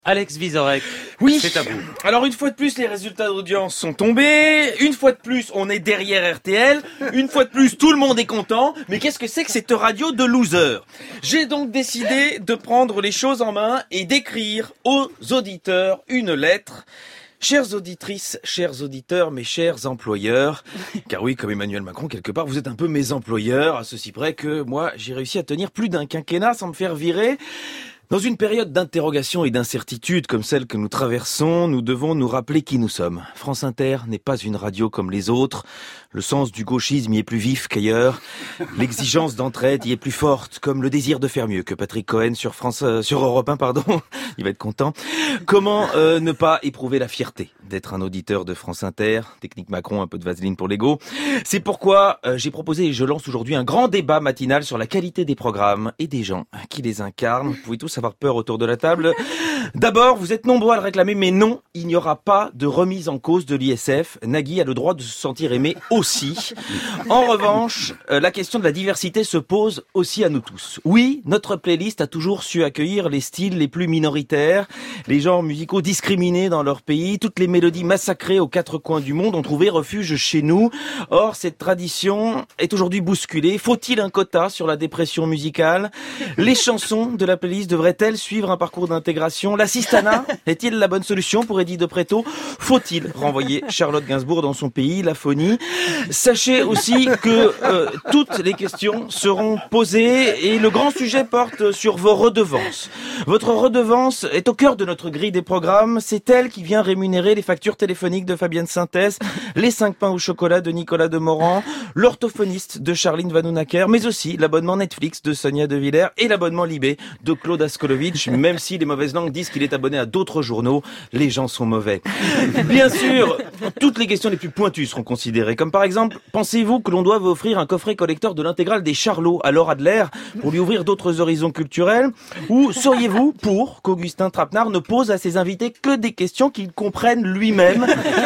Alex Vizorek, oui, c'est à vous. Alors une fois de plus, les résultats d'audience sont tombés. Une fois de plus, on est derrière RTL. Une fois de plus, tout le monde est content. Mais qu'est-ce que c'est que cette radio de loser? J'ai donc décidé de prendre les choses en main et d'écrire aux auditeurs une lettre. Chères auditrices, chers auditeurs, mes chers employeurs, car oui, comme Emmanuel Macron, quelque part, vous êtes un peu mes employeurs, à ceci près que moi, j'ai réussi à tenir plus d'un quinquennat sans me faire virer. Dans une période d'interrogation et d'incertitude comme celle que nous traversons, nous devons nous rappeler qui nous sommes. France Inter n'est pas une radio comme les autres. Le sens du gauchisme y est plus vif qu'ailleurs. L'exigence d'entraide y est plus forte, comme le désir de faire mieux que Patrick Cohen sur Europe 1, pardon. Il va être content. Comment ne pas éprouver la fierté d'être un auditeur de France Inter? Technique Macron, un peu de vaseline pour l'ego. C'est pourquoi j'ai proposé et je lance aujourd'hui un grand débat matinal sur la qualité des programmes et des gens qui les incarnent. Vous pouvez tous avoir peur autour de la table. D'abord, vous êtes nombreux à le réclamer, mais non, il n'y aura pas de remise en cause de l'ISF. Nagui a le droit de se sentir aimé aussi. En revanche, la question de la diversité se pose aussi à nous tous. Oui, notre playlist a toujours su accueillir les styles les plus minoritaires, les genres musicaux discriminés dans leur pays, toutes les mélodies massacrées aux quatre coins du monde ont trouvé refuge chez nous. Or, cette tradition est aujourd'hui bousculée. Faut-il un quota sur la dépression musicale? Les chansons de la playlist devraient-elles suivre un parcours d'intégration? L'assistanat est-il la bonne solution pour Edith de Pretto? Faut-il renvoyer Charlotte Gainsbourg dans son pays, l'aphonie? Sachez aussi que toutes les questions seront posées et le grand sujet porte sur vos redevances. Votre redevance est au cœur de notre grille des programmes. C'est elle qui vient rémunérer les factures téléphoniques de Fabienne Synthèse, les 5 pains au chocolat de Nicolas Demorand, l'orthophoniste de Charline Vanhoenacker, mais aussi l'abonnement Netflix de Sonia De Villers et l'abonnement Libé de Claude Askolovitch. Même si les mauvaises langues disent qu'il est abonné à d'autres journaux, les gens sont mauvais. Bien sûr, toutes les questions les plus pointues seront considérées, comme par exemple, pensez-vous que l'on doive offrir un coffret collector de l'intégrale des Charlots à Laure Adler pour lui ouvrir d'autres horizons culturels? Ou seriez-vous pour qu'Augustin Trapenard ne pose à ses invités que des questions qu'il comprenne lui-même,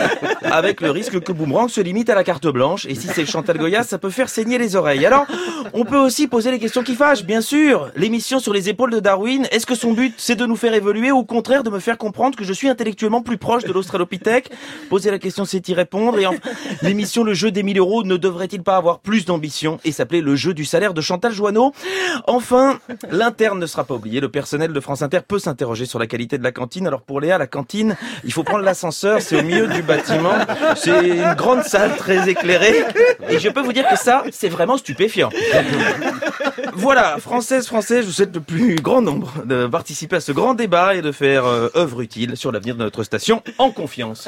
avec le risque que Boomerang se limite à la carte blanche, et si c'est Chantal Goya, ça peut faire saigner les oreilles. Alors, on peut aussi poser les questions qui fâchent, bien sûr. L'émission sur les épaules de Darwin, est-ce que son but c'est de nous faire évoluer ou au contraire de me faire comprendre que je suis intellectuellement plus proche de l'Australopithèque? Poser la question, c'est y répondre. Et enfin, l'émission Le Jeu des 1000 euros ne devrait-il pas avoir plus d'ambition et s'appeler Le Jeu du salaire de Chantal Joanneau? Enfin, l'interne ne sera pas oublié. Le personnel de France Inter peut s'interroger sur la qualité de la cantine. Alors pour Léa, la cantine, il faut prendre l'ascenseur, c'est au milieu du bâtiment. C'est une grande salle très éclairée. Et je peux vous dire que ça, c'est vraiment stupéfiant. Voilà, Françaises, Français, je vous souhaite le plus grand nombre de participer à ce grand débat et de faire œuvre utile sur l'avenir de notre station en confiance.